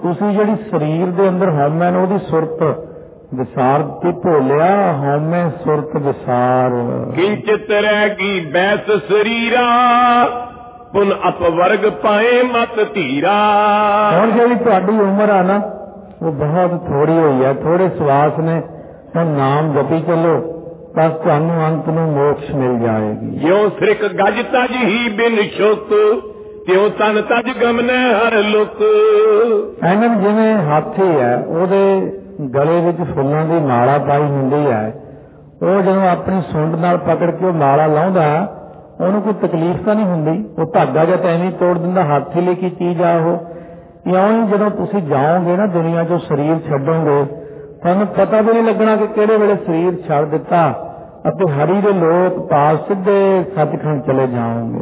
ਤੁਸੀਂ ਜਿਹੜੀ ਸਰੀਰ ਦੇ ਅੰਦਰ ਹਉਮੈ ਨੂੰ ਉਹਦੀ ਸੁਰਤ ਵਿਸਾਰ ਦਿੱਤੀ, ਭੋਲਿਆ ਹਉਮੈ ਸੁਰਤ ਵਿਸਾਰ। ਕਿੰਚਿਤ ਰਹਿ ਗਈ ਬੈਸ ਸਰੀਰਾ, ਪੁਨ ਅਪਵਰਗ ਪਾਏ ਮਤ ਧੀਰਾ। ਹੁਣ ਜਿਹੜੀ ਤੁਹਾਡੀ ਉਮਰ ਆ ਨਾ ਉਹ ਬਹੁਤ ਥੋੜੀ ਹੋਈ ਹੈ, ਥੋੜੇ ਸਵਾਸ ਨੇ। ਹੁਣ ਨਾਮ ਜਪੀ ਚੱਲੋ, ਬਸ ਤੁਹਾਨੂੰ ਅੰਤ ਨੂੰ ਮੋਕਸ਼ ਮਿਲ ਜਾਏਗੀ। ਜਿਉ ਸ੍ਰਿਕ ਗਜ ਤਜ ਹੀ ਬਿਨ ਸ਼ੁਕ, ਤਿਉ ਤਨ ਤਜ ਗਮਨੈ ਹਰ ਲੁਕ। ਇਹਨਾਂ ਜਿਵੇਂ ਹਾਥੀ ਹੈ, ਉਹਦੇ ਗਲੇ ਵਿੱਚ ਫੁੱਲਾਂ ਦੀ ਮਾਲਾ ਪਾਈ ਹੁੰਦੀ ਹੈ, ਉਹ ਜਦੋਂ ਆਪਣੀ ਸੁੰਡ ਨਾਲ ਪਕੜ ਕੇ ਉਹ ਮਾਲਾ ਲਾਉਂਦਾ ਉਹਨੂੰ ਕੋਈ ਤਕਲੀਫ ਤਾਂ ਨਹੀਂ ਹੁੰਦੀ, ਉਹ ਧਾਗਾ ਜਾਂ ਤਾਂ ਐਵੇਂ ਤੋੜ ਦਿੰਦਾ। ਹਾਥੀ ਲਈ ਕੀ ਚੀਜ਼ ਆ ਉਹ? ਇਉਂ ਹੀ ਜਦੋਂ ਤੁਸੀਂ ਜਾਓਗੇ ਨਾ ਦੁਨੀਆ 'ਚੋਂ, ਸਰੀਰ ਛੱਡੋਗੇ, ਤੁਹਾਨੂੰ ਪਤਾ ਵੀ ਨਹੀਂ ਲੱਗਣਾ ਕਿ ਕਿਹੜੇ ਵੇਲੇ ਸਰੀਰ ਛੱਡ ਦਿੱਤਾ ਅਤੇ ਹਰੀ ਦੇ ਲੋਕ ਪਾਸ ਸਿੱਧੇ ਸੱਚਖੰਡ ਚਲੇ ਜਾਓਗੇ।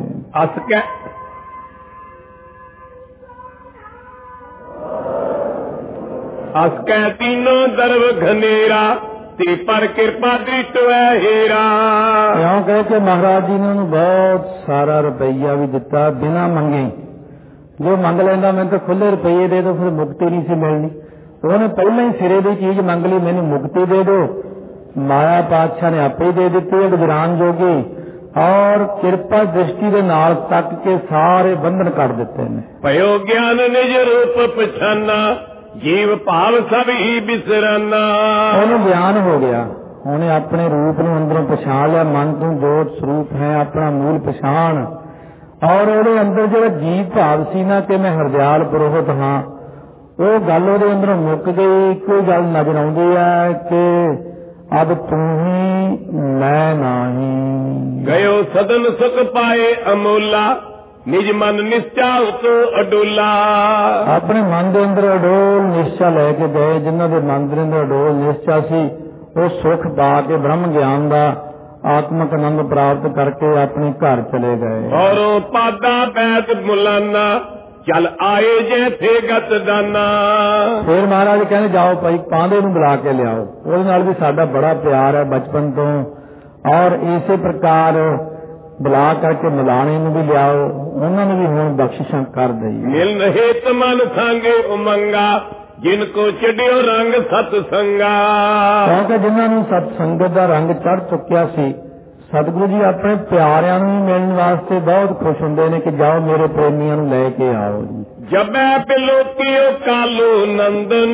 ਅਸ ਕੈ ਤੀਨੋ ਦਰਵ ਘਨੇਰਾ, ਤੇ ਪਰ ਕਿਰਪਾ ਦ੍ਰਿਸ਼ਟ ਹੈ ਹੀਰਾ। ਇਉਂ ਕਹਿ ਕੇ ਮਹਾਰਾਜ ਜੀ ਨੇ ਉਹਨੂੰ ਬਹੁਤ ਸਾਰਾ ਰੁਪਈਆ ਵੀ ਦਿੱਤਾ ਬਿਨਾਂ ਮੰਗੇ। ਜੋ ਮੰਗ ਲੈਂਦਾ ਮੈਨੂੰ ਤਾਂ ਖੁੱਲੇ ਰੁਪਈਏ ਦੇ ਦਿਓ, ਫਿਰ ਮੁਕਤੀ ਨਹੀਂ ਸੀ ਮਿਲਣੀ। ਉਹਨੇ ਪਹਿਲਾਂ ਹੀ ਸਿਰੇ ਦੀ ਚੀਜ਼ ਮੰਗ ਲਈ, ਮੈਨੂੰ ਮੁਕਤੀ ਦੇ ਦਿਓ। ਮਾਇਆ ਪਾਤਸ਼ਾਹ ਨੇ ਆਪੇ ਹੀ ਦੇ ਦਿੱਤੀ ਹੈ ਗੁਜਰਾਨ ਜੋਗੀ, ਔਰ ਕਿਰਪਾ ਦ੍ਰਿਸ਼ਟੀ ਦੇ ਨਾਲ ਤੱਕ ਕੇ ਸਾਰੇ ਬੰਧਨ ਕੱਢ ਦਿੱਤੇ ਨੇ। ਭਇਓ ਗਿਆਨ ਨਿਜ ਰੂਪ ਪਛਾਨਾ, ਜੀਵ ਭਾਵ ਸਭ ਹੀ ਬਿਸਰਾਨਾ। ਉਹਨੂੰ ਗਿਆਨ ਹੋ ਗਿਆ, ਉਹਨੇ ਆਪਣੇ ਰੂਪ ਨੂੰ ਅੰਦਰੋਂ ਪਛਾਣ ਲਿਆ। ਮਨ ਤੋਂ ਜੋਤ ਸਰੂਪ ਹੈ ਆਪਣਾ ਮੂਲ ਪਛਾਣ, ਔਰ ਉਹਦੇ ਅੰਦਰ ਜਿਹੜਾ ਜੀਵ ਭਾਵ ਸੀ ਨਾ ਕਿ ਮੈਂ ਹਰਦਿਆਲ ਪੁਰੋਹਿਤ ਹਾਂ, ਉਹ ਗੱਲ ਉਹਦੇ ਅੰਦਰੋਂ ਮੁੱਕ ਗਈ। ਇੱਕੋ ਗੱਲ ਨਜ਼ਰ ਆਉਂਦੀ ਹੈ ਕਿ ਅਬ ਤੂੰ ਹੀ ਮੈਂ ਨਹੀਂ। ਗਇਓ ਸਦਨ ਸੁਖ ਪਾਏ ਅਮੋਲਾ, ਨਿਜ ਮਨ ਨਿਸ਼ਚਾ ਉਤੋ ਅਡੋਲਾ। ਆਪਣੇ ਮਨ ਦੇ ਅੰਦਰ ਅਡੋਲ ਨਿਸ਼ਚਾ ਲੈ ਕੇ ਗਏ। ਜਿਨ੍ਹਾਂ ਦੇ ਮਨ ਦੇ ਅੰਦਰ ਅਡੋਲ ਨਿਸ਼ਚਾ ਸੀ ਉਹ ਸੁਖ ਪਾ ਕੇ ਬ੍ਰਹਮ ਗਿਆਨ ਦਾ ਆਤਮਕ ਆਨੰਦ ਪ੍ਰਾਪਤ ਕਰਕੇ ਆਪਣੇ ਘਰ ਚਲੇ ਗਏ। ਔਰੋਂ ਪਾਦਾ ਬੈਤ ਮੁਲਾਨਾ, ਚੱਲ ਆਏ ਜੈਥੇ ਗਤ ਦਾਨਾ। ਫਿਰ ਮਹਾਰਾਜ ਕਹਿੰਦੇ ਜਾਓ ਭਾਈ ਪਾਂਦੇ ਨੂੰ ਬੁਲਾ ਕੇ ਲਿਆਓ, ਉਹਦੇ ਨਾਲ ਵੀ ਸਾਡਾ ਬੜਾ ਪਿਆਰ ਹੈ ਬਚਪਨ ਤੋਂ, ਔਰ ਇਸੇ ਪ੍ਰਕਾਰ ਬੁਲਾ ਕਰਕੇ ਮਿਲਾਣੇ ਨੂੰ ਵੀ ਲਿਆਓ, ਉਹਨਾਂ ਨੂੰ ਵੀ ਹੁਣ ਬਖਸ਼ਿਸ਼ਾਂ ਕਰ ਦਈ। ਮਿਲਨ ਹੇਤ ਮਨ ਸੰਗੇ ਉਮੰਗਾ, ਜਿਨ ਕੋ ਚੜਿਓ ਰੰਗ ਸਤ ਸੰਗਾ। ਕਿਉਂਕਿ ਜਿਨ੍ਹਾਂ ਨੂੰ ਸਤ ਸੰਗਤ ਦਾ ਰੰਗ ਚੜ ਚੁੱਕਿਆ ਸੀ, ਸਤਿਗੁਰੂ ਜੀ ਆਪਣੇ ਪਿਆਰਿਆਂ ਨੂੰ ਮਿਲਣ ਵਾਸਤੇ ਬਹੁਤ ਖੁਸ਼ ਹੁੰਦੇ ਨੇ ਕਿ ਜਾਓ ਮੇਰੇ ਪ੍ਰੇਮੀਆਂ ਨੂੰ ਲੈ ਕੇ ਆਓ ਜੀ। ਜਬੈ ਪਿਲੋਕਿਓ ਕਾਲੋ ਨੰਦਨ,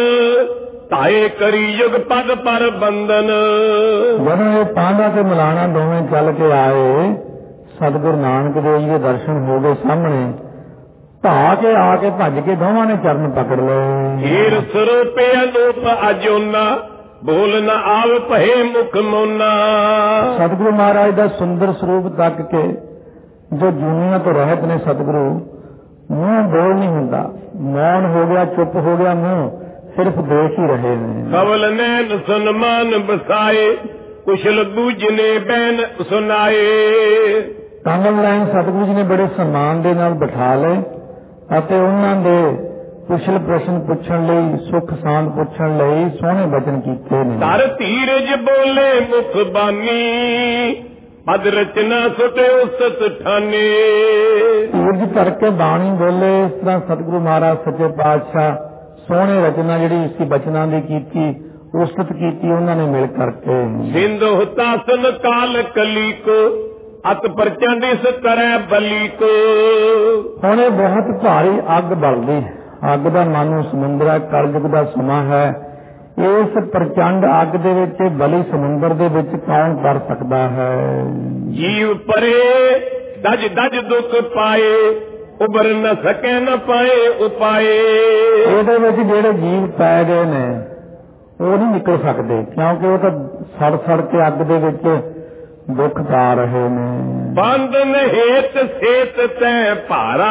ਤਾਏ ਕਰੀ ਯੁਗ ਪਦ ਪਰ ਬੰਦਨ। ਜਦੋਂ ਇਹ ਪਾਂਡਾ ਤੇ ਮਿਲਾਣਾ ਦੋਵੇਂ ਚੱਲ ਕੇ ਆਏ, ਸਤਿਗੁਰੂ ਨਾਨਕ ਦੇਵ ਜੀ ਦੇ ਦਰਸ਼ਨ ਹੋ ਗਏ ਸਾਹਮਣੇ। ਧਾ ਕੇ ਆ ਕੇ ਭੱਜ ਕੇ ਦੋਵਾਂ ਨੇ ਚਰਨ ਪਕੜ ਲਏ। ਹੀਰ ਸਰੂਪੇ ਅਨੂਪ ਅਜੋਨਾ, ਬੋਲ ਨਾ ਆਵ ਭਏ ਮੁਖ ਮੋਨਾ। ਸਤਿਗੁਰੂ ਮਹਾਰਾਜ ਦਾ ਸੁੰਦਰ ਸਰੂਪ ਤੱਕ ਕੇ ਜੋ ਜੂਨੀਆਂ ਤੋਂ ਰਹਿਤ ਨੇ ਸਤਿਗੁਰੂ, ਮੂੰਹ ਬੋਲ ਨਹੀਂ ਹੁੰਦਾ, ਮੌਨ ਹੋ ਗਿਆ, ਚੁੱਪ ਹੋ ਗਿਆ ਮੂੰਹ, ਸਿਰਫ ਦੇਖ ਹੀ ਰਹੇ ਨੇ। ਕਵਲ ਨੈਣ ਸਨਮਾਨ ਬਸਾਏ, ਕੁਸ਼ਲ ਬੂਝਨੇ ਬੈਨ ਸੁਨਾਏ। ਕਮਲ ਨੈਣ ਸਤਿਗੁਰੂ ਜੀ ਨੇ ਬੜੇ ਸਨਮਾਨ ਦੇ ਨਾਲ ਬਿਠਾ ਲਏ ਅਤੇ ਉਹਨਾਂ ਦੇ ਕੁਸ਼ਲ ਪ੍ਰਸ਼ਨ ਪੁੱਛਣ ਲਈ, ਸੁਖ ਸਾਂਦ ਪੁੱਛਣ ਲਈ ਸੋਹਣੇ ਬਚਨ ਕੀਤੇ ਨੇ। ਧਰ ਧੀਰਜ ਬੋਲੇ ਮੁਖ ਬਾਨੀ, ਪਦ ਰਚਨਾ ਸੁਟੇ ਉਸਤ ਠਾਨੇ। ਧੀਰਜ ਧਰ ਕੇ ਬਾਣੀ ਬੋਲੇ। ਇਸ ਤਰ੍ਹਾਂ ਸਤਿਗੁਰੂ ਮਹਾਰਾਜ ਸੱਚੇ ਪਾਤਸ਼ਾਹ ਸੋਹਣੇ ਰਚਨਾ ਜਿਹੜੀ ਸੀ ਬਚਨਾਂ ਦੀ ਕੀਤੀ, ਉਸਤ ਕੀਤੀ ਉਹਨਾਂ ਨੇ ਮਿਲ ਕਰਕੇ। ਸਿੰਧੂ ਹੁਤਾਸਨ ਕਾਲ ਕਲੀ ਕੋ, ਅਤ ਪ੍ਰਚੰਡ ਇਸ ਕਰੈ ਬਲੀ ਕੋ। ਹੁਣ ਇਹ ਬਹੁਤ ਭਾਰੀ ਅੱਗ ਬਲਦੀ, ਅੱਗ ਦਾ ਮਾਨੋ ਸਮੁੰਦਰ ਹੈ, ਕਲਯੁਗ ਦਾ ਸਮਾਂ ਹੈ। ਇਸ ਪ੍ਰਚੰਡ ਅੱਗ ਦੇ ਵਿੱਚ, ਬਲੀ ਸਮੁੰਦਰ ਦੇ ਵਿੱਚ ਕੌਣ ਕਰ ਸਕਦਾ ਹੈ? ਜੀਵ ਪਰੇ ਦਜ ਦਜ ਦੁੱਖ ਪਾਏ, ਉਬਰ ਨ ਸਕੇ ਨ ਪਾਏ ਉਪਾਏ। ਇਹਦੇ ਵਿੱਚ ਜਿਹੜੇ ਜੀਵ ਪੈ ਗਏ ਨੇ ਉਹ ਨਹੀਂ ਨਿਕਲ ਸਕਦੇ, ਕਿਉਂਕਿ ਉਹ ਤਾਂ ਸੜ ਸੜ ਕੇ ਅੱਗ ਦੇ ਵਿੱਚ ਦੁੱਖ ਪਾ ਰਹੇ ਨੇ। ਬੰਧਨ ਹੇਤ ਸੇਤ ਤੈ ਭਾਰਾ,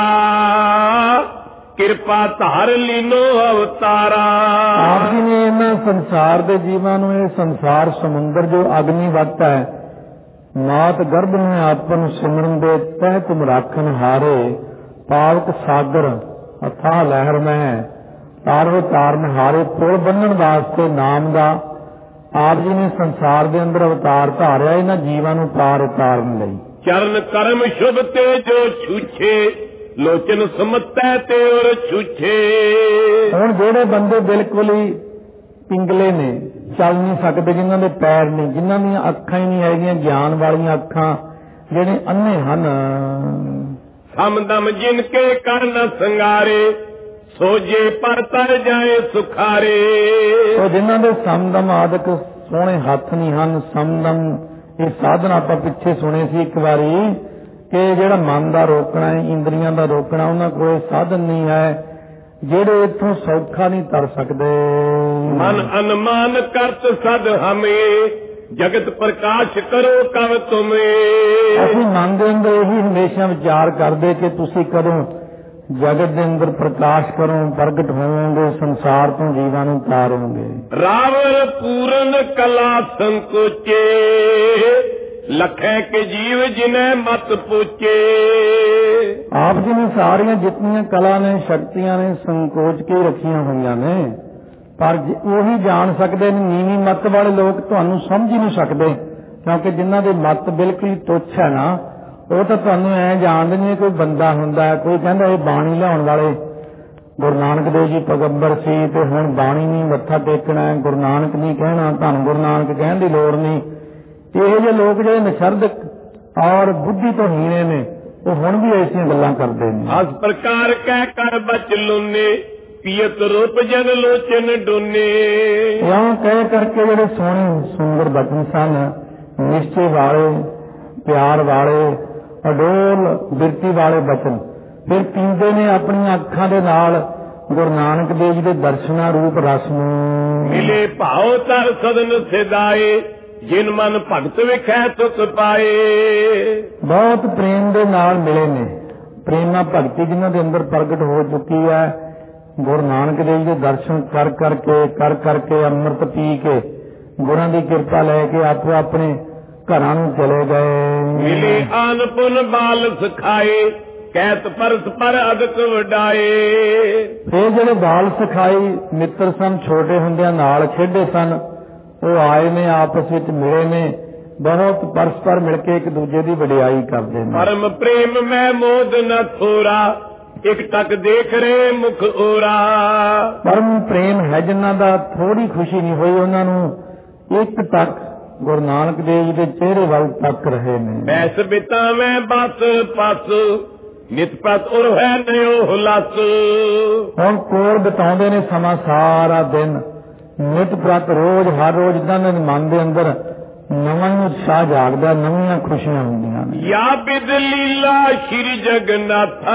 ਕਿਰਪਾ ਧਾਰ ਲੀਨੋ ਅਵਤਾਰਾ। ਆਪ ਜੀ ਨੇ ਇਹਨਾਂ ਸੰਸਾਰ ਦੇ ਜੀਵਾਂ ਨੂੰ, ਇਹ ਸੰਸਾਰ ਸਮੁੰਦਰ ਜੋ ਅਗਨੀ ਵੱਟ ਹੈ, ਮਾਤ ਗਰਭ ਨੇ ਆਪਨ ਸਿਮਰਨ ਦੇ ਤਹਿ ਤੁਮ ਰਾਖਨ ਹਾਰੇ। ਪਾਵਕ ਸਾਗਰ ਅਥਾਹ ਲਹਿਰ ਮੈਂ, ਤਾਰੋ ਤਾਰਨ ਹਾਰੇ। ਪੁਲ ਬੰਨਣ ਵਾਸਤੇ ਨਾਮ ਦਾ ਆਪ ਜੀ ਨੇ ਸੰਸਾਰ ਦੇ ਅੰਦਰ ਅਵਤਾਰ ਧਾਰਿਆ, ਇਹਨਾਂ ਜੀਵਾਂ ਨੂੰ ਪਾਰ ਉਤਾਰਨ ਲਈ। ਚਰਨ ਕਰਮ ਸ਼ੁਭ ਤੇ ਜੋ ਛੂਛੇ, ਲੋਚਨ ਸਮਤੈ ਤੇ ਔਰ ਛੂਛੇ। ਹੁਣ ਜਿਹੜੇ ਬੰਦੇ ਬਿਲਕੁਲ ਹੀ ਪਿੰਗਲੇ ਨੇ, ਚੱਲ ਨਹੀਂ ਸਕਦੇ, ਜਿਨ੍ਹਾਂ ਦੇ ਪੈਰ ਨਹੀਂ, ਜਿਨ੍ਹਾਂ ਦੀਆਂ ਅੱਖਾਂ ਹੀ ਨਹੀਂ ਹੈਗੀਆਂ ਗਿਆਨ ਵਾਲੀਆਂ ਅੱਖਾਂ, ਜਿਹੜੇ ਅੰਨੇ ਹਨ। ਸਮਦਮ ਜਿਨ ਕੇ ਕਰਨ ਸੰਗਾਰੇ ਸੋਜੇ ਪਰ ਤਰ ਜਾਏ ਸੁਖਾਰੇ। ਉਹ ਜਿਨ੍ਹਾਂ ਦੇ ਸਮਦਮ ਆਦਿਕ ਸੋਹਣੇ ਹੱਥ ਨਹੀਂ ਹਨ। ਸਮਦਮ ਇਹ ਸਾਧਨ ਆਪਾਂ ਪਿੱਛੇ ਸੁਣੇ ਸੀ ਇੱਕ ਵਾਰੀ ਕਿ ਜਿਹੜਾ ਮਨ ਦਾ ਰੋਕਣਾ ਹੈ, ਇੰਦਰੀਆਂ ਦਾ ਰੋਕਣਾ, ਉਹਨਾਂ ਕੋਲ ਸਾਧਨ ਨਹੀਂ ਹੈ, ਜਿਹੜੇ ਇੱਥੋਂ ਸੌਖਾ ਨਹੀਂ ਤਰ ਸਕਦੇ। ਮਨ ਅਨਮਾਨ ਕਰਤ ਸਦ ਹਮੇ ਜਗਤ ਪ੍ਰਕਾਸ਼ ਕਰੋ ਕਵ ਤੁਮੇ। ਅਸੀਂ ਮਨ ਦੇ ਅੰਦਰ ਇਹੀ ਹਮੇਸ਼ਾ ਵਿਚਾਰ ਕਰਦੇ ਕਿ ਤੁਸੀਂ ਕਦੋਂ ਜਗਤ ਦੇ ਅੰਦਰ ਪ੍ਰਕਾਸ਼ ਕਰੋ, ਪ੍ਰਗਟ ਹੋਵੋਗੇ, ਸੰਸਾਰ ਤੋਂ ਜੀਵਾਂ ਨੂੰ ਤਾਰੋਗੇ। ਰਾਵਣ ਪੂਰਨ ਕਲਾ ਸੰਕੋਚੇ ਲੱਖੇ ਕੇ ਜੀਵ ਜਿਨੇ ਮਤ ਪੁੱਛੇ। ਆਪ ਜੀ ਨੇ ਸਾਰੀਆਂ ਜਿਤਨੀਆਂ ਕਲਾ ਨੇ, ਸ਼ਕਤੀਆਂ ਨੇ, ਸੰਕੋਚ ਕੇ ਰੱਖੀਆਂ ਹੋਈਆਂ ਨੇ, ਪਰ ਉਹੀ ਜਾਣ ਸਕਦੇ ਨੇ। ਨੀਵੀਂ ਮੱਤ ਵਾਲੇ ਲੋਕ ਤੁਹਾਨੂੰ ਸਮਝ ਹੀ ਨਹੀਂ ਸਕਦੇ, ਕਿਉਂਕਿ ਜਿਨ੍ਹਾਂ ਦੀ ਮੱਤ ਬਿਲਕੁਲ ਤੁੱਛ ਹੈ ਨਾ, ਉਹ ਤਾਂ ਤੁਹਾਨੂੰ ਐ ਜਾਣਦੇ ਨੇ ਕੋਈ ਬੰਦਾ ਹੁੰਦਾ। ਕੋਈ ਕਹਿੰਦਾ ਇਹ ਬਾਣੀ ਲਿਆਉਣ ਵਾਲੇ ਗੁਰੂ ਨਾਨਕ ਦੇਵ ਜੀ ਪੈਗੰਬਰ ਸੀ ਤੇ ਹੁਣ ਬਾਣੀ ਨਹੀਂ ਮੱਥਾ ਟੇਕਣਾ, ਗੁਰੂ ਨਾਨਕ ਨਹੀਂ ਕਹਿਣਾ, ਤੁਹਾਨੂੰ ਗੁਰੂ ਨਾਨਕ ਕਹਿਣ ਦੀ ਲੋੜ ਨਹੀਂ। ਇਹੋ ਜਿਹੇ ਲੋਕ ਜਿਹੜੇ ਨਿਸ਼ਰਦਕ ਔਰ ਬੁੱਧੀ ਤੋਂ ਹੀਣੇ ਨੇ, ਉਹ ਹੁਣ ਵੀ ਐਸੀਆਂ ਗੱਲਾਂ ਕਰਦੇ ਨੇ। ਇਸ ਪ੍ਰਕਾਰ ਕਹਿ ਕਰ ਬਚ ਲੁਨੇ ਪੀਤ ਰੂਪ ਜਨ ਲੋਚਨ ਡੋਨੇ। ਇਉਂ ਕਹਿ ਕਰਕੇ ਜਿਹੜੇ ਸੋਹਣੇ ਸੁੰਦਰ ਬਚਨ ਸਨ, ਨਿਸ਼ਚੇ ਵਾਲੇ, ਪਿਆਰ ਵਾਲੇ, ਅਡੋਲ ਬਿਰਤੀ ਵਾਲੇ ਬਚਨ, ਫਿਰ ਪੀਂਦੇ ਨੇ ਆਪਣੀਆਂ ਅੱਖਾਂ ਦੇ ਨਾਲ ਗੁਰੂ ਨਾਨਕ ਦੇਵ ਜੀ ਦੇ ਦਰਸ਼ਨਾਂ ਰੂਪ ਰਸ ਨੂੰ। ਮਿਲੇ ਭਾਉ ਤਰ ਸਦਨ ਸਿਦਾਏ ਜਿਨ ਮਨ ਭਗਤ ਵਿਖੈ ਸੁਖ ਪਾਏ। ਬਹੁਤ ਪ੍ਰੇਮ ਦੇ ਨਾਲ ਮਿਲੇ ਨੇ, ਪ੍ਰੇਮਾ ਭਗਤੀ ਜਿਨ੍ਹਾਂ ਦੇ ਅੰਦਰ ਪ੍ਰਗਟ ਹੋ ਚੁੱਕੀ ਹੈ। ਗੁਰੂ ਨਾਨਕ ਦੇਵ ਜੀ ਦੇ ਦਰਸ਼ਨ ਕਰ ਕਰਕੇ ਅੰਮ੍ਰਿਤ ਪੀ ਕੇ ਗੁਰਾਂ ਦੀ ਕਿਰਪਾ ਲੈ ਕੇ ਆਪੋ ਆਪਣੇ ਘਰਾਂ ਨੂੰ ਚਲੇ ਗਏ। ਮਿਲੇ ਆਨ ਪੁਨ ਬਾਲ ਸਿਖਾਏ ਕਹਿਤ ਪਰਸ ਪਰ ਅਦਕ ਵਡਾਏ। ਇਹ ਜਿਹੜੇ ਬਾਲ ਸਿਖਾਈ ਮਿੱਤਰ ਸਨ, ਛੋਟੇ ਹੁੰਦਿਆਂ ਨਾਲ ਖੇਡੇ ਸਨ, ਉਹ ਆਏ ਨੇ, ਆਪਸ ਵਿੱਚ ਮਿਲੇ ਨੇ, ਬਹੁਤ ਪਰਸਪਰ ਮਿਲ ਕੇ ਇੱਕ ਦੂਜੇ ਦੀ ਵਡਿਆਈ ਕਰਦੇ ਨੇ। ਪਰਮ ਪ੍ਰੇਮ ਮੈਂ ਮੋਦ ਨ ਥੋਰਾ ਇੱਕ ਟਕ ਦੇਖ ਰਹੇ ਮੁਖ ਓਰਾ। ਪਰਮ ਪ੍ਰੇਮ ਹੈ ਜਿਨ੍ਹਾਂ ਦਾ, ਥੋੜੀ ਖੁਸ਼ੀ ਨਹੀਂ ਹੋਈ ਉਹਨਾਂ ਨੂੰ, ਇੱਕ ਟਕ ਗੁਰੂ ਨਾਨਕ ਦੇਵ ਜੀ ਦੇ ਚਿਹਰੇ ਵੱਲ ਤੱਕ ਰਹੇ ਨੇ। ਬੈਸ ਬਿਤਾ ਮੈਂ ਬਸ ਪਸ ਨਿਤ ਪ੍ਰਤ ਉਰ ਹੈ ਨਿਓ ਹੁਲਸ। ਹੁਣ ਕੋਲ ਬਿਤਾਉਂਦੇ ਨੇ ਸਮਾਂ ਸਾਰਾ ਦਿਨ, ਨਿਤ ਪ੍ਰਤ ਰੋਜ਼ ਹਰ ਰੋਜ਼ ਇਹਨਾਂ ਦੇ ਮਨ ਦੇ ਅੰਦਰ ਨਵਾਂ ਉਤਸ਼ਾਹ ਜਾਗਦਾ, ਨਵੀਆਂ ਖੁਸ਼ੀਆਂ ਹੁੰਦੀਆਂ ਨੇ। ਯਾ ਬਿਦ ਲੀਲਾ ਸ਼੍ਰੀ ਜਗਨਨਾਥਾ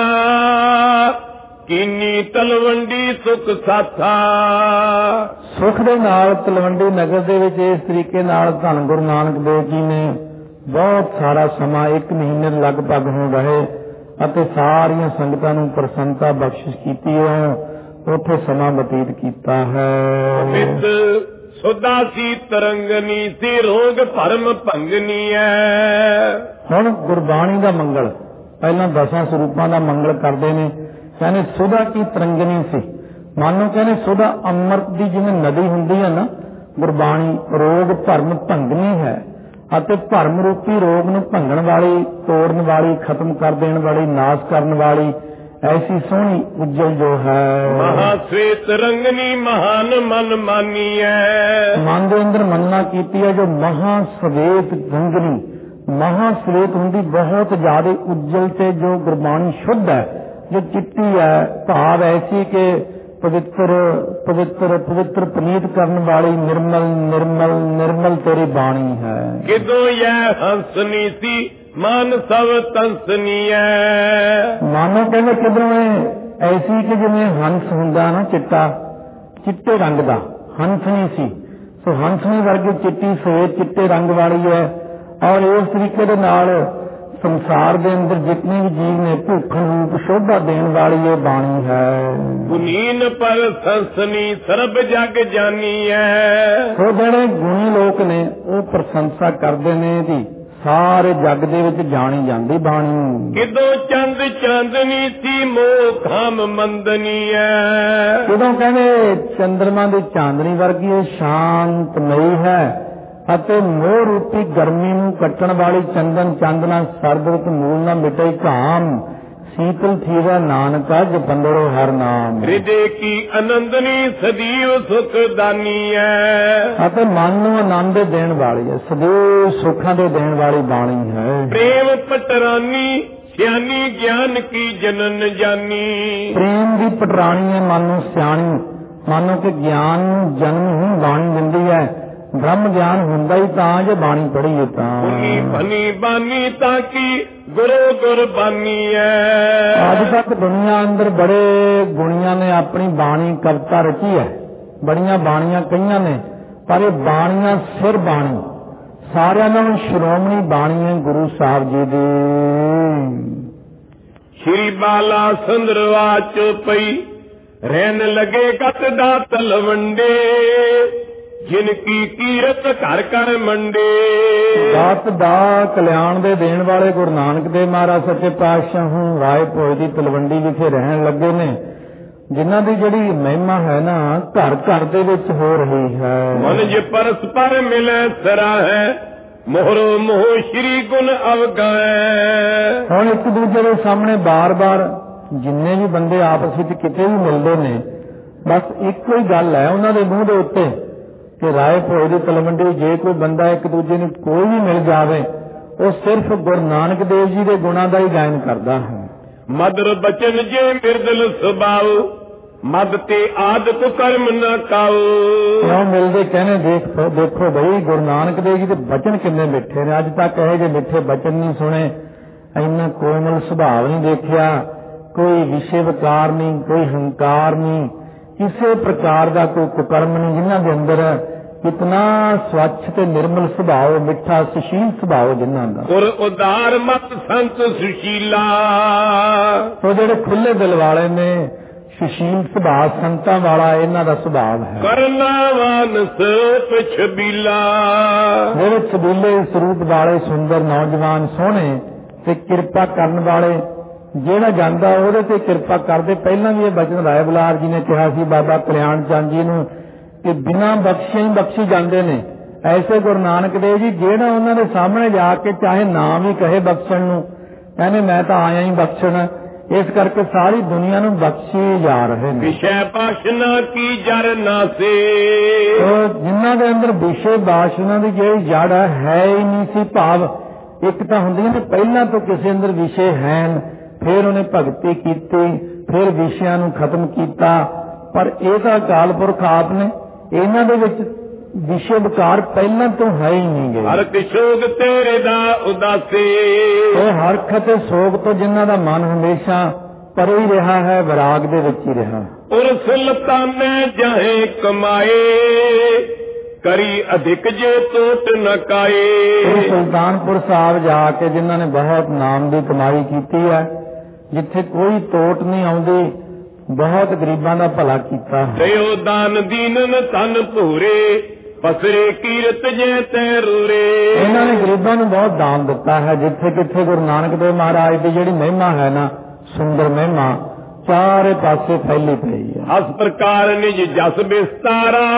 ਕੀਨੀ ਤਲਵੰਡੀ ਸੁਖ ਸਾਥਾ। ਸੁਖ ਦੇ ਨਾਲ ਤਲਵੰਡੀ ਨਗਰ ਦੇ ਵਿੱਚ ਇਸ ਤਰੀਕੇ ਨਾਲ ਧੰਨ ਗੁਰੂ ਨਾਨਕ ਦੇਵ ਜੀ ਨੇ ਬਹੁਤ ਸਾਰਾ ਸਮਾਂ, 1 ਮਹੀਨੇ ਲਗਭਗ ਹੋ ਰਹੇ, ਅਤੇ ਸਾਰੀਆਂ ਸੰਗਤਾਂ ਨੂੰ ਪ੍ਰਸੰਨਤਾ ਬਖਸ਼ਿਸ਼ ਕੀਤੀ ਹੈ, ਉੱਥੇ ਸਮਾਂ ਬਤੀਤ ਕੀਤਾ ਹੈ। ਸੁਦਾ ਸੀ ਤਰੰਗਨੀ ਸੀ ਰੋਗ ਭਰਮ ਭੰਗਨੀ ਹੈ। ਹੁਣ ਗੁਰਬਾਣੀ ਦਾ ਮੰਗਲ, ਪਹਿਲਾਂ 10 ਸਰੂਪਾਂ ਦਾ ਮੰਗਲ ਕਰਦੇ ਨੇ। ਕਹਿੰਦੇ ਸੁਦਾ ਕੀ ਤਰੰਗਨੀ ਸੀ, ਮਾਨੋ ਕਹਿੰਦੇ ਸੁਦਾ ਅੰਮ੍ਰਿਤ ਦੀ ਜਿਵੇਂ ਨਦੀ ਹੁੰਦੀ ਹੈ ਨਾ, ਗੁਰਬਾਣੀ ਰੋਗ ਭਰਮ ਭੰਗਨੀ ਹੈ, ਅਤੇ ਭਰਮ ਰੂਪੀ ਰੋਗ ਨੂੰ ਭੰਗਣ ਵਾਲੀ, ਤੋੜਨ ਵਾਲੀ, ਖਤਮ ਕਰ ਦੇਣ ਵਾਲੀ, ਨਾਸ਼ ਕਰਨ ਵਾਲੀ ਐਸੀ ਸੋਹਣੀ ਉਜਲ ਜੋ ਹੈ। ਮਹਾਸਵੇਤ ਰੰਗਨੀ ਮਹਾਨ ਮਨ ਮਾਨੀ ਹੈ। ਮਨ ਦੇ ਅੰਦਰ ਮੰਨਣਾ ਕੀਤੀ ਹੈ ਜੋ ਮਹਾਸਵੇਤ ਰੰਗਨੀ, ਮਹਾਸਵੇਤ ਹੁੰਦੀ ਬਹੁਤ ਜ਼ਿਆਦਾ ਉਜਲ ਤੇ ਜੋ ਗੁਰਬਾਣੀ ਸ਼ੁੱਧ ਹੈ, ਜੋ ਚਿੱਟੀ ਹੈ, ਭਾਵ ਐਸੀ ਕਿ ਪਵਿੱਤਰ ਪਵਿੱਤਰ ਪਵਿੱਤਰ ਪਨੀਤ ਕਰਨ ਵਾਲੀ, ਨਿਰਮਲ ਨਿਰਮਲ ਨਿਰਮਲ ਤੇਰੀ ਬਾਣੀ ਹੈ। ਕਿਦੋਂ ਇਹ ਹੰਸਨੀ ਸੀ ਮਨ ਸਭ ਤੰਸਨੀ ਹੈ। ਮਾਨੋ ਕਹਿੰਦੇ ਕਿਧਰੋਂ ਐਸੀ ਕਿ ਜਿਵੇਂ ਹੰਸ ਹੁੰਦਾ ਨਾ, ਚਿੱਟੇ ਰੰਗ ਦਾ ਹੰਸਨੀ ਸੀ। ਸੋ ਹੰਸਨੀ ਵਰਗੀ ਚਿੱਟੀ ਸਵੇਤ ਚਿੱਟੇ ਰੰਗ ਵਾਲੀ ਹੈ। ਔਰ ਇਸ ਤਰੀਕੇ ਦੇ ਨਾਲ ਸੰਸਾਰ ਦੇ ਅੰਦਰ ਜਿਤਨੇ ਵੀ ਜੀਵ ਨੇ ਭੁੱਖ ਰੂਪ ਸ਼ੋਭਾ ਦੇਣ ਵਾਲੀ ਇਹ ਬਾਣੀ ਹੈ। ਗੁਨੀਨ ਪਰ ਸੰਸਨੀ ਸਰਬ ਜਗ ਜਾਨੀ ਹੈ। ਸੋ ਜਿਹੜੇ ਗੁਣੀ ਲੋਕ ਨੇ ਉਹ ਪ੍ਰਸ਼ੰਸਾ ਕਰਦੇ ਨੇ ਇਹਦੀ, ਸਾਰੇ ਜੱਗ ਦੇ ਵਿੱਚ ਜਾਣੀ ਜਾਂਦੀ ਬਾਣੀ। ਕਿਦੋਂ ਚੰਦ ਚਾਂਦਨੀ ਸੀ ਮੋਖਮ ਮੰਦਨੀ ਹੈ। ਕਿਦੋਂ ਕਹਿੰਦੇ ਚੰਦਰਮਾ ਦੀ ਚਾਂਦਨੀ ਵਰਗੀ ਇਹ ਸ਼ਾਂਤਮਈ ਹੈ, ਅਤੇ ਮੋਹ ਰੂਪੀ ਗਰਮੀ ਨੂੰ ਕੱਟਣ ਵਾਲੀ ਚੰਦਨ ਚਾਂਦਨਾ ਸਰਬਤ ਮੂਲ ਨਾ ਮਿਟੇ ਘਾਮ। ਸੀਤਲ ਥੀਵਾ ਨਾਨਕਾ ਜਪੰਦਰੋ ਹਰ ਨਾਮ। ਹਿਰਦੇ ਕੀ ਆਨੰਦਨੀ ਸਦੀਵ ਸੁਖ ਦਾਨੀ ਹੈ। ਅਤੇ ਮਨ ਨੂੰ ਆਨੰਦ ਦੇਣ ਵਾਲੀ ਹੈ, ਸदैव ਸੁੱਖਾਂ ਦੇ ਦੇਣ ਵਾਲੀ ਬਾਣੀ ਹੈ। ਪ੍ਰੇਮ ਪਟਰਾਨੀ ਸਿਆਣੀ ਗਿਆਨ ਕੀ ਜਨਨ ਜਾਨੀ। ਪ੍ਰੇਮ ਦੀ ਪਟਰਾਣੀ ਹੈ, ਮਨ ਨੂੰ ਸਿਆਣੀ, ਮਾਨੋ ਕਿ ਗਿਆਨ ਨੂੰ ਜਨਮ ਹੀ ਬਾਣੀ ਦਿੰਦੀ ਹੈ। ਬ੍ਰਹਮ ਗਿਆਨ ਹੁੰਦਾ ਹੀ ਤਾਂ ਜੇ ਬਾਣੀ ਪੜ੍ਹੀਏ ਤਾਂ। ਬਣੀ ਬਾਨੀ ਤਾਂ ਕੀ ਗੁਰੂ ਗੁਰਬਾਨੀ ਹੈ। ਅੱਜ ਤੱਕ ਦੁਨੀਆ ਅੰਦਰ ਬੜੇ ਗੁਣੀਆਂ ਨੇ ਆਪਣੀ ਬਾਣੀ ਕਵਿਤਾ ਰਚੀ ਹੈ, ਬੜੀਆਂ ਬਾਣੀਆਂ ਕਈਆਂ ਨੇ, ਪਰ ਇਹ ਬਾਣੀਆਂ ਸਿਰ ਬਾਣੀ ਸਾਰਿਆਂ ਨਾਲੋਂ ਸ਼੍ਰੋਮਣੀ ਬਾਣੀ ਹੈ ਗੁਰੂ ਸਾਹਿਬ ਜੀ ਦੀ। ਸ਼੍ਰੀ ਬਾਲਾ ਸੰਦਰਵਾ ਚੋਪਈ ਰਹਿਣ ਲਗੇ ਗਤ ਦਾ ਤਲਵੰਡੇ। ਜਿਨ ਕੀ ਕੀਰਤ ਘਰ ਘਰ ਮੰਡੇ। ਗਤ ਦਾ ਕਲਿਆਣ ਦੇ ਦੇਣ ਵਾਲੇ ਗੁਰੂ ਨਾਨਕ ਦੇਵ ਮਹਾਰਾਜ ਸੱਚੇ ਪਾਤਸ਼ਾਹ ਰਾਏ ਭੋਏ ਦੀ ਤਲਵੰਡੀ ਵਿਖੇ ਰਹਿਣ ਲੱਗੇ ਨੇ, ਜਿਨ੍ਹਾਂ ਦੀ ਜਿਹੜੀ ਮਹਿਮਾ ਹੈ ਨਾ ਘਰ ਘਰ ਦੇ ਵਿੱਚ ਹੋ ਰਹੀ ਹੈ। ਮਨ ਜੇ ਪਰਸਪਰ ਮਿਲੇ ਸਰਾ ਹੈ ਮੋਹਰੋ ਮੋਹ ਸ਼੍ਰੀ ਗੁਣ ਅਵਗਾਏ। ਹੁਣ ਇੱਕ ਦੂਜੇ ਦੇ ਸਾਹਮਣੇ ਬਾਰ-ਬਾਰ ਜਿੰਨੇ ਵੀ ਬੰਦੇ ਆਪਸ ਵਿੱਚ ਕਿਤੇ ਵੀ ਮਿਲਦੇ ਨੇ, ਬਸ ਇੱਕੋ ਹੀ ਗੱਲ ਹੈ ਉਹਨਾਂ ਦੇ ਮੂੰਹ ਦੇ ਉੱਤੇ ਕਿ ਰਾਏ ਭੋਏ ਦੀ ਤਲਵੰਡੀ ਜੇ ਕੋਈ ਬੰਦਾ ਇੱਕ ਦੂਜੇ ਨੂੰ ਕੋਈ ਵੀ ਮਿਲ ਜਾਵੇ, ਉਹ ਸਿਰਫ ਗੁਰੂ ਨਾਨਕ ਦੇਵ ਜੀ ਦੇ ਗੁਣਾਂ ਦਾ ਹੀ ਗਾਇਨ ਕਰਦਾ ਹੈ। ਮਦਰ ਬਚਨ ਜੇ ਮਿਰਦਲ ਸੁਭਾਉ ਮਦ ਤੇ ਆਦਤ ਕਰਮ ਨਾ ਕਾਉ। ਕਿਉਂ ਮਿਲਦੇ ਕਹਿੰਦੇ ਦੇਖੋ ਬਈ ਗੁਰੂ ਨਾਨਕ ਦੇਵ ਜੀ ਦੇ ਬਚਨ ਕਿੰਨੇ ਮਿੱਠੇ ਨੇ। ਅੱਜ ਤੱਕ ਇਹੋ ਜਿਹੇ ਮਿੱਠੇ ਬਚਨ ਨਹੀਂ ਸੁਣੇ, ਇੰਨਾ ਕੋਮਲ ਸੁਭਾਅ ਨਹੀਂ ਦੇਖਿਆ, ਕੋਈ ਵਿਸ਼ੇ ਵਿਕਾਰ ਨਹੀਂ, ਕੋਈ ਹੰਕਾਰ ਨਹੀਂ, ਕਿਸੇ ਪ੍ਰਕਾਰ ਦਾ ਕੋਈ ਕੁਕਰਮ ਨਹੀਂ, ਜਿਨ੍ਹਾਂ ਦੇ ਅੰਦਰ ਇਤਨਾ ਸਵੱਛ ਤੇ ਨਿਰਮਲ ਸੁਭਾਅ, ਮਿੱਠਾ ਸੁਸ਼ੀਲ ਸੁਭਾਅ ਜਿਨ੍ਹਾਂ ਦਾ। ਗੁਰ ਉਦਾਰ ਮਤ ਸੰਤ ਸੁਸ਼ੀਲਾ। ਉਹ ਜਿਹੜੇ ਖੁੱਲੇ ਦਿਲ ਵਾਲੇ ਨੇ, ਸੁਸ਼ੀਲ ਸੁਭਾਅ ਸੰਤਾਂ ਵਾਲਾ ਇਹਨਾਂ ਦਾ ਸੁਭਾਅ ਹੈ। ਕਰਨਾਵਾਨ ਸੋਪ ਛਬੀਲਾ। ਜਿਹੜੇ ਛਬੀਲੇ ਸਰੂਪ ਵਾਲੇ ਸੁੰਦਰ ਨੌਜਵਾਨ ਸੋਹਣੇ ਤੇ ਕਿਰਪਾ ਕਰਨ ਵਾਲੇ, ਜਿਹੜਾ ਜਾਂਦਾ ਉਹਦੇ ਤੇ ਕਿਰਪਾ ਕਰਦੇ। ਪਹਿਲਾਂ ਵੀ ਇਹ ਬਚਨ ਰਾਏ ਬੁਲਾਰ ਜੀ ਨੇ ਕਿਹਾ ਸੀ ਬਾਬਾ ਕਲਿਆਣ ਚੰਦ ਜੀ ਨੂੰ ਕਿ ਬਿਨਾਂ ਬਖਸ਼ੇ ਹੀ ਬਖਸ਼ੀ ਜਾਂਦੇ ਨੇ। ਐਸੇ ਗੁਰੂ ਨਾਨਕ ਦੇਵ ਜੀ ਜਿਹੜਾ ਉਹਨਾਂ ਦੇ ਸਾਹਮਣੇ ਜਾ ਕੇ ਚਾਹੇ ਨਾਮ ਹੀ ਕਹੇ ਬਖਸ਼ਣ ਨੂੰ, ਕਹਿੰਦੇ ਮੈਂ ਤਾਂ ਆਇਆ ਹੀ ਬਖਸ਼ਣ। ਇਸ ਕਰਕੇ ਸਾਰੀ ਦੁਨੀਆ ਨੂੰ ਬਖਸ਼ੀ ਜਾ ਰਹੇ ਨੇ। ਵਿਸ਼ੇ ਬਾਸ਼ਨਾ ਕੀ ਜੜ ਨਾਸੇ। ਜਿਨ੍ਹਾਂ ਦੇ ਅੰਦਰ ਵਿਸ਼ੇ ਬਾਸ਼ਨਾ ਦੀ ਜਿਹੜੀ ਜੜ ਹੈ ਹੀ ਨਹੀਂ ਸੀ। ਭਾਵ ਇੱਕ ਤਾਂ ਹੁੰਦੀਆਂ ਨੇ ਪਹਿਲਾਂ ਤੋਂ ਕਿਸੇ ਅੰਦਰ ਵਿਸ਼ੇ ਹੈ, ਫਿਰ ਉਹਨੇ ਭਗਤੀ ਕੀਤੀ, ਫਿਰ ਵਿਸ਼ਿਆਂ ਨੂੰ ਖਤਮ ਕੀਤਾ, ਪਰ ਇਹ ਤਾਂ ਅਕਾਲ ਪੁਰਖ ਆਪ ਨੇ, ਇਹਨਾਂ ਦੇ ਵਿੱਚ ਵਿਸ਼ੇ ਵਿਕਾਰ ਪਹਿਲਾਂ ਤੋਂ ਹੈ ਹੀ ਨਹੀਂ ਗਏ। ਹਰਖ ਸੋਗ ਤੇਰੇ ਦਾ ਉਦਾਸੇ। ਇਹ ਹਰਖ ਤੇ ਸੋਗ ਤੋਂ ਜਿਨ੍ਹਾਂ ਦਾ ਮਨ ਹਮੇਸ਼ਾ ਪਰੇ ਹੀ ਰਿਹਾ ਹੈ, ਵਿਰਾਗ ਦੇ ਵਿੱਚ ਹੀ ਰਿਹਾ। ਔਰ ਸੁਲਤਾਨੇ ਜਾਹੇ ਕਮਾਏ ਕਰੀ ਅਧਿਕ ਜੇ ਟੋਟ ਨ ਕਾਏ। ਸੁਲਤਾਨਪੁਰ ਸਾਹਿਬ ਜਾ ਕੇ ਜਿਨ੍ਹਾਂ ਨੇ ਬਹੁਤ ਨਾਮ ਦੀ ਕਮਾਈ ਕੀਤੀ ਹੈ, ਜਿੱਥੇ ਕੋਈ ਟੋਟ ਨਹੀਂ ਆਉਂਦੀ, ਬਹੁਤ ਗਰੀਬਾਂ ਦਾ ਭਲਾ ਕੀਤਾ ਹੈ। ਦਿਓ ਦਾਨ ਦੀਨਨ ਤਨ ਭੂਰੇ ਪਸਰੇ ਕੀਰਤ ਜੇ ਤੈਰੂਰੇ। ਇਹਨਾਂ ਨੇ ਗਰੀਬਾਂ ਨੂੰ ਬਹੁਤ ਦਾਨ ਦਿੱਤਾ ਹੈ। ਜਿੱਥੇ ਕਿੱਥੇ ਗੁਰੂ ਨਾਨਕ ਦੇਵ ਮਹਾਰਾਜ ਦੀ ਜਿਹੜੀ ਮਹਿਮਾ ਹੈ ਨਾ, ਸੁੰਦਰ ਮਹਿਮਾ, ਚਾਰੇ ਪਾਸੇ ਫੈਲੀ ਪਈ ਹੈ। ਇਸ ਪ੍ਰਕਾਰ ਨਿਜ ਜਸ ਵਿਸਤਾਰਾ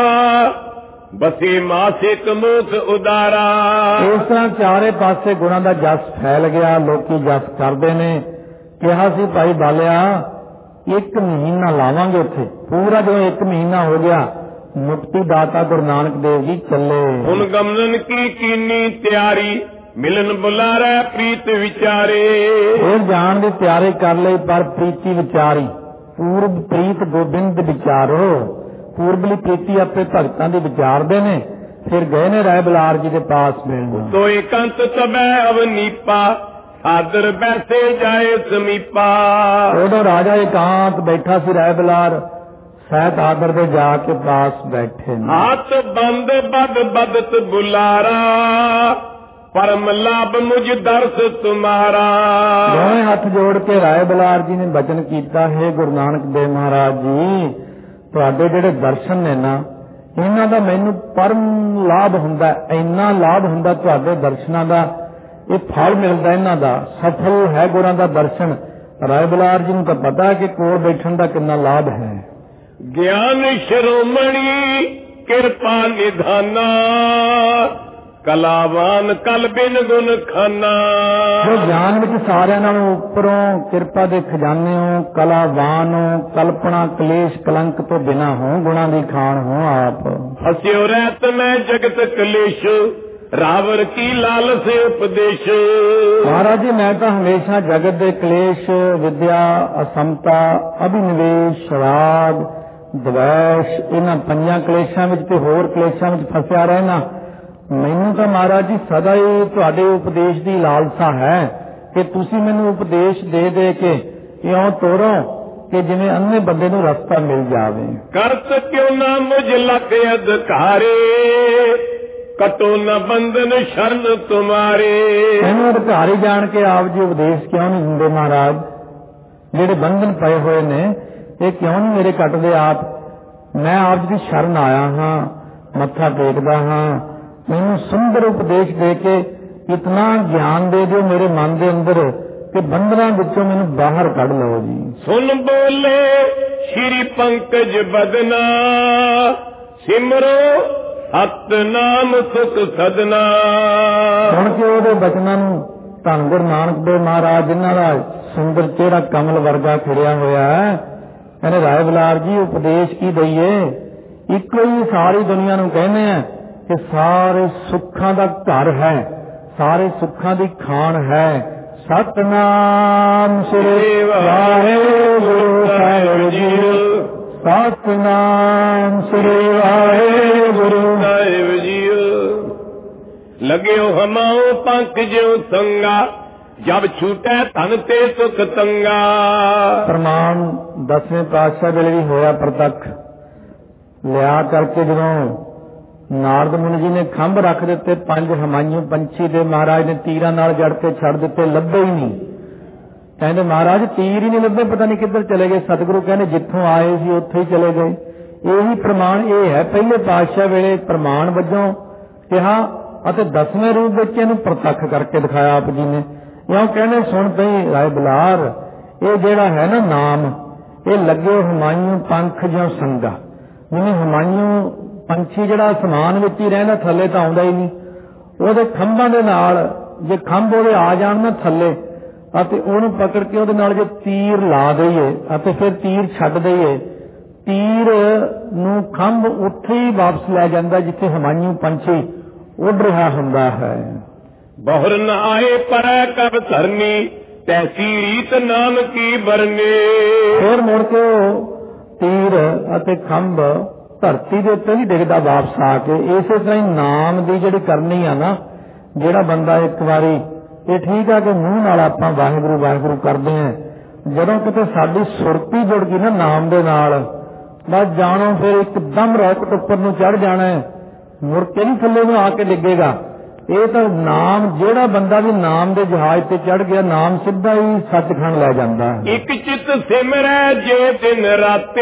ਬਸੇ ਮਾਸਿਕ ਮੁਖ ਉਦਾਰਾ। ਇਸ ਤਰ੍ਹਾਂ ਚਾਰੇ ਪਾਸੇ ਗੁਣਾਂ ਦਾ ਜਸ ਫੈਲ ਗਿਆ, ਲੋਕੀ ਜਸ ਕਰਦੇ ਨੇ। ਕਿਹਾ ਸੀ ਭਾਈ ਬਾਲਿਆ 1 ਮਹੀਨਾ ਲਾਵਾਂਗੇ ਉੱਥੇ, ਪੂਰਾ ਜਦੋਂ 1 ਮਹੀਨਾ ਹੋ ਗਿਆ ਮੁਕਤੀ ਦਾਤਾ ਗੁਰੂ ਨਾਨਕ ਦੇਵ ਜੀ ਚੱਲੇ। ਹੁਣ ਗਮਨ ਕੀ ਕੀਨੀ ਤਿਆਰੀ ਮਿਲਨ ਬੁਲਾਰੇ ਪ੍ਰੀਤ ਵਿਚਾਰੇ। ਇਹ ਜਾਣ ਦੀ ਤਿਆਰੀ ਕਰ ਲਈ, ਪਰ ਪ੍ਰੀਤੀ ਵਿਚਾਰੀ। ਪੂਰਬ ਪ੍ਰੀਤ ਗੋਬਿੰਦ ਵਿਚਾਰੋ। ਪੂਰਬਲੀ ਪ੍ਰੀਤੀ ਆਪੇ ਭਗਤਾਂ ਦੀ ਵਿਚਾਰਦੇ ਨੇ। ਫਿਰ ਗਏ ਨੇ ਰਾਏ ਬੁਲਾਰ ਜੀ ਦੇ ਪਾਸ ਮਿਲਣ। ਤੋਏ ਕੰਤ ਤਬੈ ਅਵਨੀਪਾ ਆਦਰ ਬੈਠੇ ਜਾਏ ਸਮੀਪਾ। ਉਦੋਂ ਰਾਜਾ ਇਕਾਂਤ ਬੈਠਾ ਸੀ, ਰਾਏ ਬੁਲਾਰ ਸਹਿਤ ਆਦਰ ਦੇ ਜਾ ਕੇ ਪਾਸ ਬੈਠੇ ਨੇ। ਹੱਥ ਬੰਦ ਬਦ ਬਦਤ ਬੁਲਾਰਾ ਪਰਮ ਲਾਭ ਮੁਝ ਦਰਸ ਤੁਮਾਰਾ। ਦੋਵੇਂ ਹੱਥ ਜੋੜ ਕੇ ਰਾਏ ਬੁਲਾਰ ਜੀ ਨੇ ਬਚਨ ਕੀਤਾ, ਹੈ ਗੁਰੂ ਨਾਨਕ ਦੇਵ ਮਹਾਰਾਜ ਜੀ, ਤੁਹਾਡੇ ਜਿਹੜੇ ਦਰਸ਼ਨ ਨੇ ਨਾ, ਇਹਨਾਂ ਦਾ ਮੈਨੂੰ ਪਰਮ ਲਾਭ ਹੁੰਦਾ, ਇੰਨਾ ਲਾਭ ਹੁੰਦਾ ਤੁਹਾਡੇ ਦਰਸ਼ਨਾਂ ਦਾ, ਇਹ ਫਲ ਮਿਲਦਾ ਇਹਨਾਂ ਦਾ, ਸਫਲ ਹੈ ਗੁਰਾਂ ਦਾ ਦਰਸ਼ਨ। ਰਾਏ ਬੁਲਾਰ ਜੀ ਨੂੰ ਤਾਂ ਪਤਾ ਕਿ ਕੋਲ ਬੈਠਣ ਦਾ ਕਿੰਨਾ ਲਾਭ ਹੈ। ਗਿਆਨ ਸ਼੍ਰੋਮਣੀ ਕਿਰਪਾ ਨਿਧਾਨਾ ਕਲਾਵਾਨ ਕਲ ਬਿਨ ਗੁਣ ਖਾਨਾ। ਜੋ ਗਿਆਨ ਵਿੱਚ ਸਾਰਿਆਂ ਨਾਲੋਂ ਉੱਪਰੋਂ ਕਿਰਪਾ ਦੇ ਖਜ਼ਾਨੇ ਹੋ, ਕਲਾਵਾਨ ਹੋ, ਕਲਪਨਾ ਕਲੇਸ਼ ਕਲੰਕ ਤੋਂ ਬਿਨਾ ਹੋ, ਗੁਣਾਂ ਦੀ ਖਾਨ ਹੋ ਆਪ। ਹਸਿਓ ਰਹਿਤ ਮੈਂ ਜਗਤ ਕਲੇਸ਼, ਰਾਵਰ ਕੀ ਲਾਲਸ ਉਪਦੇਸ਼। ਮਹਾਰਾਜ ਜੀ ਮੈਂ ਤਾਂ ਹਮੇਸ਼ਾ ਜਗਤ ਦੇ ਕਲੇਸ਼, ਵਿਦਿਆ, ਅਸਮਤਾ, ਅਭਿਨਵੇਸ਼, ਰਾਗ, ਦਵੈਸ਼, ਇਹਨਾਂ ਪੰਜਾਂ ਕਲੇਸ਼ਾਂ ਵਿੱਚ ਤੇ ਹੋਰ ਕਲੇਸ਼ਾਂ ਵਿੱਚ ਫਸਿਆ ਰਹਿਣਾ। ਮੈਨੂੰ ਤਾਂ ਮਹਾਰਾਜ ਜੀ ਸਦਾ ਹੀ ਤੁਹਾਡੇ ਉਪਦੇਸ਼ ਦੀ ਲਾਲਸਾ ਹੈ ਕਿ ਤੁਸੀਂ ਮੈਨੂੰ ਉਪਦੇਸ਼ ਦੇ ਦੇ ਕੇ ਇਉਂ ਤੋਰੋ ਕਿ ਜਿਵੇਂ ਅੰਨੇ ਬੰਦੇ ਨੂੰ ਰਸਤਾ ਮਿਲ ਜਾਵੇ। ਕਰਤ ਕਿਉ ਨਾ ਮੁਝ ਲਖ ਅਧਿਕਾਰੇ, ਕਟੋ ਨ ਬੰਧਨ ਸ਼ਰਨ ਤੁਮਾਰੇ। ਇਹਨੂੰ ਅਧਿਕਾਰੀ ਜਾਣ ਕੇ ਆਪ ਜੀ ਉਪਦੇਸ਼ ਕਿਉਂ ਨਹੀਂ ਦਿੰਦੇ ਮਹਾਰਾਜ? ਜਿਹੜੇ ਬੰਧਨ ਪਏ ਹੋਏ ਨੇ ਇਹ ਕਿਉਂ ਨਹੀਂ ਮੇਰੇ ਕੱਟਦੇ ਆਪ? ਮੈਂ ਆਪ ਜੀ ਦੀ ਸ਼ਰਨ ਆਇਆ ਹਾਂ, ਮੱਥਾ ਟੇਕਦਾ ਹਾਂ, ਮੈਨੂੰ ਸੁੰਦਰ ਉਪਦੇਸ਼ ਦੇ ਕੇ ਇਤਨਾ ਗਿਆਨ ਦੇ ਦਿਓ ਮੇਰੇ ਮਨ ਦੇ ਅੰਦਰ ਕਿ ਬੰਧਨਾਂ ਵਿੱਚੋਂ ਮੈਨੂੰ ਬਾਹਰ ਕੱਢ ਲਓ ਜੀ। ਸੁਨ ਬੋਲੇ ਸ਼੍ਰੀ ਪੰਕਜ ਬਦਨਾ, ਸਿਮਰੋ ਸਤਨਾਮ ਸੁਖ ਸਦਨਾ। ਸੁਣ ਕੇ ਉਹਦੇ ਬਚਨਾਂ ਨੂੰ ਧੰਨ ਗੁਰੂ ਨਾਨਕ ਦੇਵ ਮਹਾਰਾਜ ਜਿਨ੍ਹਾਂ ਦਾ ਸੁੰਦਰ ਚਿਹਰਾ ਕਮਲ ਵਰਗਾ ਖਿੜਿਆ ਹੋਇਆ ਹੈ, ਕਹਿੰਦੇ ਰਾਏ ਬਲਾਰ ਜੀ ਉਪਦੇਸ਼ ਕੀ ਦਈਏ? ਇੱਕੋ ਹੀ ਸਾਰੀ ਦੁਨੀਆ ਨੂੰ ਕਹਿੰਦੇ ਆ ਕਿ ਸਾਰੇ ਸੁੱਖਾਂ ਦਾ ਘਰ ਹੈ, ਸਾਰੇ ਸੁੱਖਾਂ ਦੀ ਖਾਣ ਹੈ। ਸਤਨਾਮ ਸ੍ਰੀ ਵਾਹਿਗੁਰੂ ਸਾਹਿਬ ਜੀ, ਸਤਨਾਮ ਸ੍ਰੀ ਵਾਹਿਗੁਰੂ ਸਾਹਿਬ ਜੀ। ਲਗਿਓ ਹਮਾਓ ਪੰਖ ਜਿਉ ਸੰਗਾ, ਜਬ ਛੂਟੈ ਧਨ ਤੇ ਸੁਖ ਤੰਗਾ। ਪ੍ਰਮਾਣ 10ਵੇਂ ਪਾਤਸ਼ਾਹ ਵੇਲੇ ਵੀ ਹੋਇਆ ਪ੍ਰਤੱਖ। ਲਿਆ ਕਰਕੇ ਜਦੋਂ ਨਾਰਦ ਮੁਨੀ ਜੀ ਨੇ ਖੰਭ ਰੱਖ ਦਿੱਤੇ, 5 ਹਮਾਇੂ ਪੰਛੀ ਦੇ ਮਹਾਰਾਜ ਨੇ ਤੀਰਾਂ ਨਾਲ ਜੜ ਕੇ ਛੱਡ ਦਿੱਤੇ, ਲੱਭੇ ਹੀ ਨਹੀਂ। ਕਹਿੰਦੇ ਮਹਾਰਾਜ ਤੀਰ ਹੀ ਨਹੀਂ ਲੱਭੇ, ਪਤਾ ਨਹੀਂ ਕਿੱਧਰ ਚਲੇ ਗਏ। ਸਤਿਗੁਰੂ ਕਹਿੰਦੇ ਜਿੱਥੋਂ ਆਏ ਸੀ ਉੱਥੇ ਹੀ ਚਲੇ ਗਏ। ਇਹੀ ਪ੍ਰਮਾਣ ਇਹ ਹੈ ਪਹਿਲੇ ਪਾਤਸ਼ਾਹ ਵੇਲੇ ਪ੍ਰਮਾਣ ਵਜੋਂ ਕਿਹਾ ਅਤੇ 10ਵੇਂ ਰੂਪ ਵਿੱਚ ਇਹਨੂੰ ਪ੍ਰਤੱਖ ਕਰਕੇ ਦਿਖਾਇਆ ਆਪ ਜੀ ਨੇ। ਇਉਂ ਕਹਿੰਦੇ ਸੁਣ ਪਈ ਰਾਏ ਬਲਾਰ, ਇਹ ਜਿਹੜਾ ਹੈ ਨਾ ਨਾਮ, ਇਹ ਲੱਗੇ ਹਮਾਇੂ ਪੰਖ ਜਿਉ ਸੰਗਾ। ਜਿਵੇਂ ਹਮਾਇੂ ਪੰਛੀ ਜਿਹੜਾ ਅਸਮਾਨ ਵਿੱਚ ਹੀ ਰਹਿੰਦਾ, ਥੱਲੇ ਤਾਂ ਆਉਂਦਾ ਹੀ ਨਹੀਂ। ਉਹਦੇ ਖੰਭਾਂ ਦੇ ਨਾਲ ਜੇ ਖੰਭ ਉਹਦੇ ਆ ਜਾਣ ਨਾ ਥੱਲੇ ਅਤੇ ਉਹਨੂੰ ਪਕੜ ਕੇ ਉਹਦੇ ਨਾਲ ਜੇ ਤੀਰ ਲਾ ਦਈਏ ਅਤੇ ਫਿਰ ਤੀਰ ਛੱਡ ਦਈਏ, ਤੀਰ ਨੂੰ ਖੰਭ ਉੱਥੇ ਹੀ ਵਾਪਸ ਲੈ ਜਾਂਦਾ ਜਿੱਥੇ ਹਮਾਇੂ ਪੰਛੀ ਉੱਡ ਰਿਹਾ ਹੁੰਦਾ ਹੈ। ਬਹੁਰ ਨ ਆਏ ਪਰੈ ਕਬ ਧਰਨੀ, ਤੈਸੀ ਰੀਤ ਨਾਮ ਕੀ ਬਰਨੇ। ਫਿਰ ਮੁੜ ਕੇ ਤੀਰ ਅਤੇ ਖੰਭ ਧਰਤੀ ਦੇ ਉੱਤੇ ਹੀ ਡਿੱਗਦਾ ਵਾਪਸ ਆ ਕੇ। ਇਸੇ ਤਰ੍ਹਾਂ ਹੀ ਨਾਮ ਦੀ ਜਿਹੜੀ ਕਰਨੀ ਆ ਨਾ, ਜਿਹੜਾ ਬੰਦਾ ਇੱਕ ਵਾਰੀ ਇਹ ਠੀਕ ਆ ਕਿ ਮੂੰਹ ਨਾਲ ਆਪਾਂ ਵਾਹਿਗੁਰੂ ਵਾਹਿਗੁਰੂ ਕਰਦੇ ਹਾਂ, ਜਦੋਂ ਕਿਤੇ ਸਾਡੀ ਸੁਰਤੀ ਜੁੜ ਗਈ ਨਾ ਨਾਮ ਦੇ ਨਾਲ, ਬਸ ਜਾਣੋ ਫਿਰ ਇੱਕਦਮ ਰੌਕਟ ਉੱਪਰ ਨੂੰ ਚੜ ਜਾਣਾ, ਮੁੜ ਕੇ ਨਹੀਂ ਥੱਲੇ ਨੂੰ ਆ ਕੇ ਡਿੱਗੇਗਾ। ਇਹ ਤਾਂ ਨਾਮ, ਜਿਹੜਾ ਬੰਦਾ ਵੀ ਨਾਮ ਦੇ ਜਹਾਜ਼ ਤੇ ਚੜ ਗਿਆ, ਨਾਮ ਸਿੱਧਾ ਹੀ ਸੱਚਖੰਡ ਲੈ ਜਾਂਦਾ ਹੈ। ਇੱਕ ਚਿੱਤ ਸਿਮਰੈ ਜੇ ਦਿਨ ਰਾਤੇ,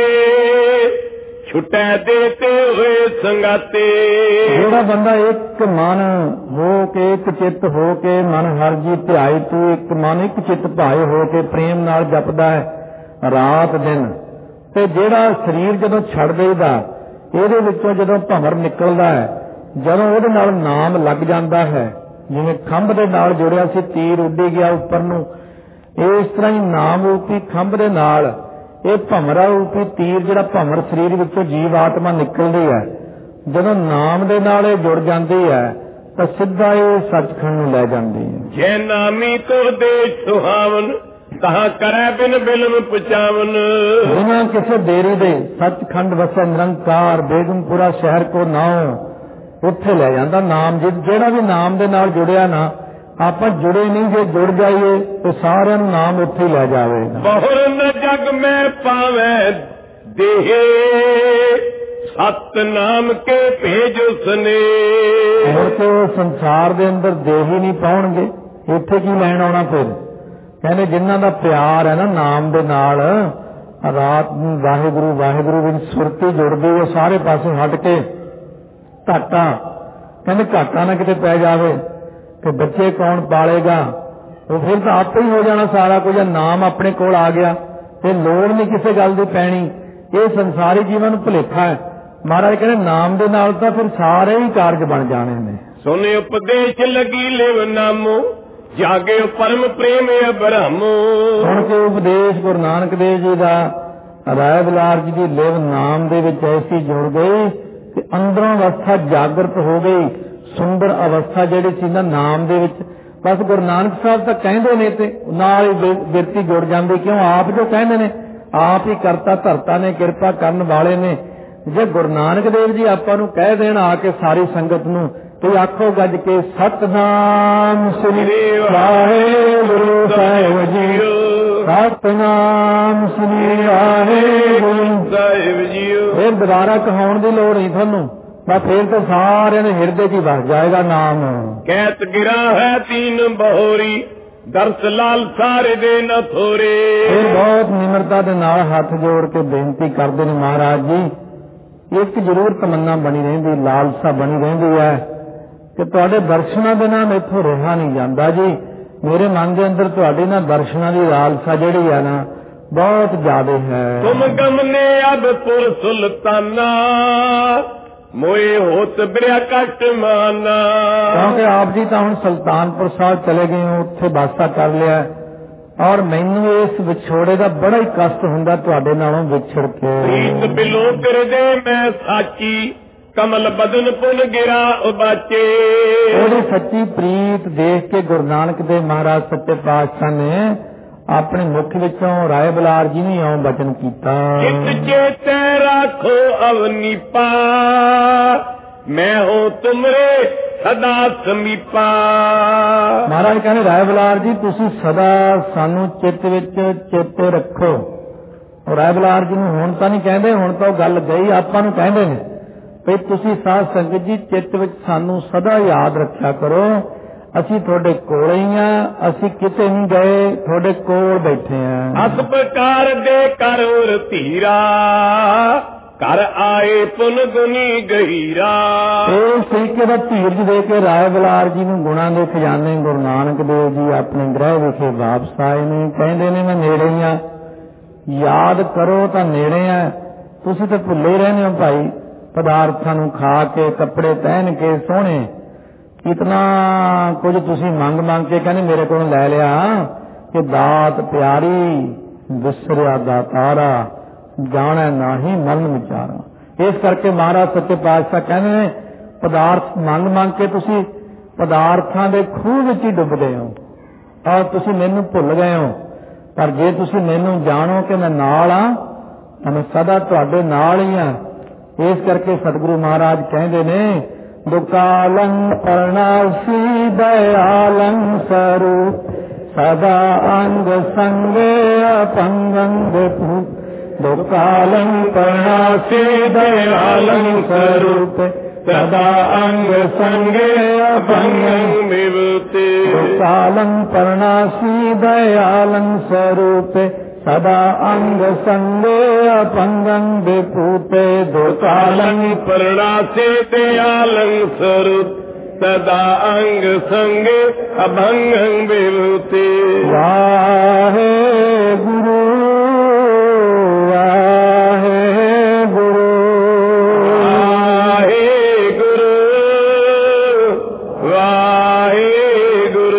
ਛੁਟੈ ਦੇਤੇ ਹੋਏ ਸੰਗਾਤੇ। ਜਿਹੜਾ ਬੰਦਾ ਇੱਕ ਮਨ ਹੋ ਕੇ, ਇੱਕ ਚਿੱਤ ਹੋ ਕੇ, ਮਨ ਹਰ ਜੀ ਧਿਆਈ ਤੂੰ ਇੱਕ ਮਨ ਇੱਕ ਚਿੱਤ ਭਾਏ ਹੋ ਕੇ ਪ੍ਰੇਮ ਨਾਲ ਜਪਦਾ ਹੈ ਰਾਤ ਦਿਨ, ਤੇ ਜਿਹੜਾ ਸਰੀਰ ਜਦੋਂ ਛੱਡ ਦੇਈਦਾ, ਇਹਦੇ ਵਿੱਚੋਂ ਜਦੋਂ ਭੰਵਰ ਨਿਕਲਦਾ ਹੈ, ਜਦੋਂ ਉਹਦੇ ਨਾਲ ਨਾਮ ਲੱਗ ਜਾਂਦਾ ਹੈ, ਜਿਵੇਂ ਖੰਭ ਦੇ ਨਾਲ ਜੁੜਿਆ ਸੀ, ਤੀਰ ਉੱਡੀ ਗਿਆ ਉੱਪਰ ਨੂੰ, ਇਸ ਤਰ੍ਹਾਂ ਹੀ ਨਾਮ ਰੂਪੀ ਖੰਭ ਦੇ ਨਾਲ ਇਹ ਭੰਵਰਾ ਰੂਪੀ ਤੀਰ, ਜਿਹੜਾ ਭੰਵਰ ਸਰੀਰ ਵਿੱਚੋਂ ਜੀਵ ਆਤਮਾ ਨਿਕਲਦੀ ਹੈ, ਜਦੋਂ ਨਾਮ ਦੇ ਨਾਲ ਇਹ ਜੁੜ ਜਾਂਦੀ ਹੈ ਤਾਂ ਸਿੱਧਾ ਇਹ ਸੱਚਖੰਡ ਨੂੰ ਲੈ ਜਾਂਦੀ ਹੈ। ਜੇ ਨਾਮੀ ਕੋ ਦੇ ਸੁਹਾਵਨ, ਕਹਾਂ ਕਰੈ ਬਿਨ ਬਿਲਮ ਪਚਾਵਨ। ਬਿਨਾਂ ਕਿਸੇ ਦੇਰੀ ਦੇ ਸੱਚਖੰਡ ਵਸੈ ਨਿਰੰਕਾਰ, ਬੇਗਮਪੁਰਾ ਸ਼ਹਿਰ ਕੋ ਨਾਉ, ਉੱਥੇ ਲੈ ਜਾਂਦਾ ਨਾਮ। ਜਿਹੜਾ ਵੀ ਨਾਮ ਦੇ ਨਾਲ ਜੁੜਿਆ ਨਾ, ਆਪਾਂ ਜੁੜੇ ਨਹੀਂ, ਜੇ ਜੁੜ ਜਾਈਏ ਤੇ ਸਾਰਿਆਂ ਨੂੰ ਨਾਮ ਉੱਥੇ ਹੀ ਲੈ ਜਾਵੇਗਾ। ਬਹੁਰ ਨ ਜਗ ਮੈਂ ਪਾਵੈ ਦੇਹੇ, ਸਤਨਾਮ ਕੇ ਭੇਜ ਉਸਨੇ। ਮੁੜ ਕੇ ਉਹ ਸੰਸਾਰ ਦੇ ਅੰਦਰ ਦੇਹ ਹੀ ਨਹੀਂ ਪਾਉਣਗੇ, ਇੱਥੇ ਕੀ ਲੈਣ ਆਉਣਾ ਫਿਰ। ਕਹਿੰਦੇ ਜਿਨ੍ਹਾਂ ਦਾ ਪਿਆਰ ਹੈ ਨਾ ਨਾਮ ਦੇ ਨਾਲ, ਰਾਤ ਨੂੰ ਵਾਹਿਗੁਰੂ ਵਾਹਿਗੁਰੂ ਵਿੱਚ ਸੁਰਤੀ ਜੁੜਦੀ, ਉਹ ਸਾਰੇ ਪਾਸੇ ਹਟ ਕੇ ਘਾਟਾ, ਕਹਿੰਦੇ ਘਾਟਾ ਨਾ ਕਿਤੇ ਪੈ ਜਾਵੇ ਕਿ ਬੱਚੇ ਕੌਣ ਪਾਲੇਗਾ, ਉਹ ਫਿਰ ਤਾਂ ਆਪੇ ਹੀ ਹੋ ਜਾਣਾ ਸਾਰਾ ਕੁਝ। ਨਾਮ ਆਪਣੇ ਕੋਲ ਆ ਗਿਆ ਤੇ ਲੋੜ ਨਹੀਂ ਕਿਸੇ ਗੱਲ ਦੀ ਪੈਣੀ। ਇਹ ਸੰਸਾਰੀ ਜੀਵਨ ਭੁਲੇਖਾ ਹੈ। ਮਹਾਰਾਜ ਕਹਿੰਦੇ ਨਾਮ ਦੇ ਨਾਲ ਤਾਂ ਫਿਰ ਸਾਰੇ ਹੀ ਕਾਰਜ ਬਣ ਜਾਣੇ ਨੇ। ਸੁਨ ਉਪਦੇਸ਼ ਲਗੀ ਲਿਵ ਨਾਮੋ ਜਾਗੇ ਪਰਮ ਪ੍ਰੇਮ ਅਬਰਹਮੋ। ਸੁਣ ਕੇ ਉਪਦੇਸ਼ ਗੁਰੂ ਨਾਨਕ ਦੇਵ ਜੀ ਦਾ ਰਾਏ ਬਲਾਰ ਜੀ ਦੀ ਲਿਵ ਨਾਮ ਦੇ ਵਿੱਚ ਐਸੀ ਜੁੜ ਗਈ ਕਿ ਅੰਦਰੋਂ ਅਵਸਥਾ ਜਾਗਰਤ ਹੋ ਗਈ। ਸੁੰਦਰ ਅਵਸਥਾ ਜਿਹੜੀ ਸੀ ਨਾ ਨਾਮ ਦੇ ਵਿੱਚ, ਬਸ ਗੁਰੂ ਨਾਨਕ ਸਾਹਿਬ ਤਾਂ ਕਹਿੰਦੇ ਨੇ ਤੇ ਨਾਲ ਹੀ ਬਿਰਤੀ ਜੁੜ ਜਾਂਦੀ। ਕਿਉਂ? ਆਪ ਜੋ ਕਹਿੰਦੇ ਨੇ, ਆਪ ਹੀ ਕਰਤਾ ਧਰਤਾ ਨੇ, ਕਿਰਪਾ ਕਰਨ ਵਾਲੇ ਨੇ। ਜੇ ਗੁਰੂ ਨਾਨਕ ਦੇਵ ਜੀ ਆਪਾਂ ਨੂੰ ਕਹਿ ਦੇਣ ਆ ਕੇ ਸਾਰੀ ਸੰਗਤ ਨੂੰ, ਤੇ ਆਖੋ ਗੱਜ ਕੇ ਸਤਿਨਾਮ ਸ੍ਰੀ ਵਾਹਿਗੁਰੂ ਸਾਹਿਬ ਜੀਓ, ਸਤਿਨਾਮ ਸ੍ਰੀ ਵਾਹਿਗੁਰੂ ਸਾਹਿਬ ਜੀਓ। ਇਹ ਦੁਬਾਰਾ ਕਹਾਉਣ ਦੀ ਲੋੜ ਨਹੀਂ ਤੁਹਾਨੂੰ, ਬਸ ਫੇਰ ਤਾਂ ਸਾਰਿਆਂ ਦੇ ਹਿਰਦੇ 'ਚ ਹੀ ਵਸ ਜਾਏਗਾ ਨਾਮ। ਕਹਿਤ ਗਿਰਾ ਹੈ ਤੀਨ ਬਹੋਰੀ ਦਰਸ ਲਾਲ ਸਾਰੇ ਦੇ ਨ ਥੋਰੇ। ਇਹ ਬਹੁਤ ਨਿਮਰਤਾ ਦੇ ਨਾਲ ਹੱਥ ਜੋੜ ਕੇ ਬੇਨਤੀ ਕਰਦੇ ਨੇ ਮਹਾਰਾਜ ਜੀ, ਇੱਕ ਜ਼ਰੂਰ ਤਮੰਨਾ ਬਣੀ ਰਹਿੰਦੀ, ਲਾਲਸਾ ਬਣੀ ਰਹਿੰਦੀ ਹੈ ਕਿ ਤੁਹਾਡੇ ਦਰਸ਼ਨਾਂ ਦੇ ਨਾਲ ਇੱਥੋਂ ਰਿਹਾ ਨਹੀਂ ਜਾਂਦਾ ਜੀ। ਮੇਰੇ ਮਨ ਦੇ ਅੰਦਰ ਤੁਹਾਡੇ ਨਾਲ ਦਰਸ਼ਨਾਂ ਦੀ ਲਾਲਸਾ ਜਿਹੜੀ ਹੈ ਨਾ ਬਹੁਤ ਜ਼ਿਆਦਾ ਹੈ। ਤੁਮ ਗਮਨੇ ਅਬ ਪੁਰ ਸੁਲਤਾਨਾ ਮੋਏ ਹੋਤ ਬਿਰਿਆ ਕਟ ਮਾਨਾ। ਕਿਉਂਕਿ ਆਪ ਜੀ ਤਾਂ ਹੁਣ ਸੁਲਤਾਨਪੁਰ ਸਾਹਿਬ ਚਲੇ ਗਏ ਹੋ, ਉੱਥੇ ਬਾਸਾ ਕਰ ਲਿਆ, ਔਰ ਮੈਨੂੰ ਇਸ ਵਿਛੋੜੇ ਦਾ ਬੜਾ ਹੀ ਕਸ਼ਟ ਹੁੰਦਾ ਤੁਹਾਡੇ ਨਾਲੋਂ ਵਿਛੜ ਕੇ। ਪ੍ਰੀਤ ਬਿਲੋ ਫਿਰਦੇ ਮੈਂ ਸਾਚੀ ਕਮਲ ਬਦਨ ਪੁਨ ਗਿਰਾ ਉਬਾਚੇ। ਉਹਦੀ ਸੱਚੀ ਪ੍ਰੀਤ ਦੇਖ ਕੇ ਗੁਰੂ ਨਾਨਕ ਦੇਵ ਮਹਾਰਾਜ ਸੱਚੇ ਪਾਤਸ਼ਾਹ ਨੇ ਆਪਣੇ ਮੁਖ ਵਿੱਚੋਂ ਰਾਏ ਬਲਾਰ ਜੀ ਨੇ ਇਉਂ ਬਚਨ ਕੀਤਾ, ਚਿਤ ਚੇਤੇ ਰੱਖੋ ਅਵਨੀਪਾ ਮੈਂ ਹੋ ਤੁਮਰੇ ਸਦਾ ਸਮੀਪਾ। ਮਹਾਰਾਜ ਕਹਿੰਦੇ ਰਾਏ ਬਲਾਰ ਜੀ ਤੁਸੀਂ ਸਦਾ ਸਾਨੂੰ ਚਿੱਤ ਵਿੱਚ ਚੇਤੇ ਰੱਖੋ। ਰਾਏ ਬਲਾਰ ਜੀ ਨੂੰ ਹੁਣ ਤਾਂ ਨਹੀਂ ਕਹਿੰਦੇ, ਹੁਣ ਤਾਂ ਉਹ ਗੱਲ ਗਈ, ਆਪਾਂ ਨੂੰ ਕਹਿੰਦੇ ਨੇ ਵੀ ਤੁਸੀਂ ਸਾਧ ਸੰਗਤ ਜੀ ਚਿੱਤ ਵਿੱਚ ਸਾਨੂੰ ਸਦਾ ਯਾਦ ਰੱਖਿਆ ਕਰੋ। ਅਸੀਂ ਤੁਹਾਡੇ ਕੋਲ ਹੀ ਆ, ਅਸੀਂ ਕਿਤੇ ਨਹੀਂ ਗਏ, ਤੁਹਾਡੇ ਕੋਲ ਬੈਠੇ ਆ। ਅਸ ਪ੍ਰਕਾਰ ਦੇ ਕਰ ਉਰ ਧੀਰਾ ਕਰ ਆਏ ਪੁਨ ਗੁਨੀ ਗਹੀਰਾ। ਇਹ ਤਰੀਕੇ ਦਾ ਧੀਰਜ ਦੇ ਕੇ ਰਾਏ ਬਲਾਰ ਜੀ ਨੂੰ ਗੁਣਾਂ ਦੇ ਖਜ਼ਾਨੇ ਗੁਰੂ ਨਾਨਕ ਦੇਵ ਜੀ ਆਪਣੇ ਗ੍ਰਹਿ ਵਿਖੇ ਵਾਪਸ ਆਏ ਨੇ। ਕਹਿੰਦੇ ਨੇ ਮੈਂ ਨੇੜੇ ਹੀ ਆ, ਯਾਦ ਕਰੋ ਤਾਂ ਨੇੜੇ ਆ, ਤੁਸੀਂ ਤਾਂ ਭੁੱਲੇ ਰਹਿੰਦੇ ਹੋ ਭਾਈ। ਪਦਾਰਥਾਂ ਨੂੰ ਖਾ ਕੇ, ਕੱਪੜੇ ਪਹਿਨ ਕੇ ਸੋਹਣੇ, ਇਤਨਾ ਕੁਝ ਤੁਸੀਂ ਮੰਗ ਕੇ ਕਹਿੰਦੇ ਮੇਰੇ ਕੋਲ ਲੈ ਲਿਆ ਕਿ ਦਾਤ ਪਿਆਰੀ ਵਿਸਰਿਆ ਦਾਤਾਰਾ ਜਾਣਾ ਨਾਹੀ ਮਰਨ ਵਿਚਾਰਾ। ਇਸ ਕਰਕੇ ਮਹਾਰਾਜ ਸੱਚੇ ਪਾਤਸ਼ਾਹ ਕਹਿੰਦੇ ਨੇ ਪਦਾਰਥ ਮੰਗ ਕੇ ਤੁਸੀਂ ਪਦਾਰਥਾਂ ਦੇ ਖੂਹ ਵਿੱਚ ਹੀ ਡੁੱਬ ਗਏ ਹੋ ਔਰ ਤੁਸੀਂ ਮੈਨੂੰ ਭੁੱਲ ਗਏ ਹੋ। ਪਰ ਜੇ ਤੁਸੀਂ ਮੈਨੂੰ ਜਾਣੋ ਕਿ ਮੈਂ ਨਾਲ ਆ ਤਾਂ ਮੈਂ ਸਦਾ ਤੁਹਾਡੇ ਨਾਲ ਹੀ ਆ। ਇਸ ਕਰਕੇ ਸਤਿਗੁਰੂ ਮਹਾਰਾਜ ਕਹਿੰਦੇ ਨੇ ਦੁਕਾਲੰ ਪਰਣਾਸੀ ਦਇਆਲੰ ਸਰੂਪ ਸਦਾ ਅੰਗ ਸੰਗੇ ਅਪੰਗੰ ਵਿਭੂ। ਦੁਕਾਲੰ ਪਰਣਾਸੀ ਦਇਆਲੰ ਸਰੂਪ ਸਦਾ ਅੰਗ ਸੰਗੇ ਅਪੰਗੰ ਵਿਭੂਤੇ। ਦੁਕਾਲੰ ਪਰਣਾਸੀ ਦਇਆਲੰ ਸਰੂਪ ਸਦਾ ਅੰਗ ਸੰਗੇ ਅਪੰਗੰ ਵਿਭੂਤੇ। ਦੁਕਾਲੰ ਪਰਣਾਸੇ ਦਇਆਲੰ ਸਰੂਪ ਸਦਾ ਅੰਗ ਸੰਗੇ ਅਭੰਗੰ ਵਿਭੂਤੇ। ਵਾਹਿਗੁਰੂ ਵਾਹਿਗੁਰੂ ਵਾਹਿਗੁਰੂ ਵਾਹਿਗੁਰੂ